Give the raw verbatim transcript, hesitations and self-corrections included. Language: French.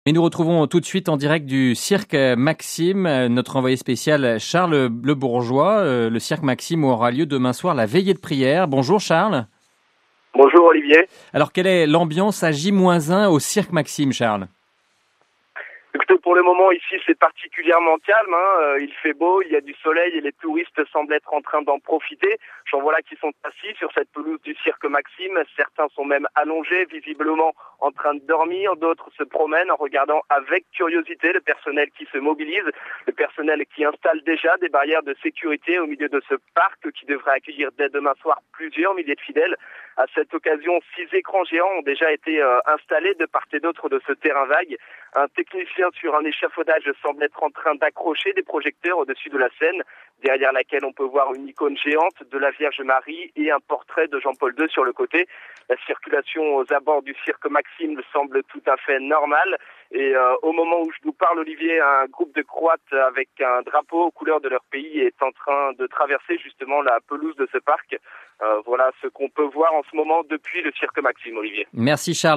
Et nous retrouvons tout de suite en direct du Cirque Maxime, notre envoyé spécial Charles Le Bourgeois, le Cirque Maxime où aura lieu demain soir la veillée de prière. Bonjour Charles. Bonjour Olivier. Alors quelle est l'ambiance à J moins un au Cirque Maxime, Charles ? Écoutez, pour le moment ici c'est particulièrement calme, hein. Il fait beau, il y a du soleil et les touristes semblent être en train d'en profiter. J'en vois là qui sont assis sur cette pelouse du Cirque Maxime, certains sont même allongés, visiblement en train de dormir, d'autres se promènent en regardant avec curiosité le personnel qui se mobilise, le personnel qui installe déjà des barrières de sécurité au milieu de ce parc qui devrait accueillir dès demain soir plusieurs milliers de fidèles. À cette occasion, six écrans géants ont déjà été euh, installés de part et d'autre de ce terrain vague. Un technicien sur un échafaudage semble être en train d'accrocher des projecteurs au-dessus de la scène, derrière laquelle on peut voir une icône géante de la Vierge Marie et un portrait de Jean-Paul deux sur le côté. La circulation aux abords du Cirque Maxime semble tout à fait normale. Et euh, au moment où je vous parle, Olivier, un groupe de Croates avec un drapeau aux couleurs de leur pays est en train de traverser justement la pelouse de ce parc. Euh, voilà ce qu'on peut voir en ce moment depuis le Cirque Maxime, Olivier. Merci Charles.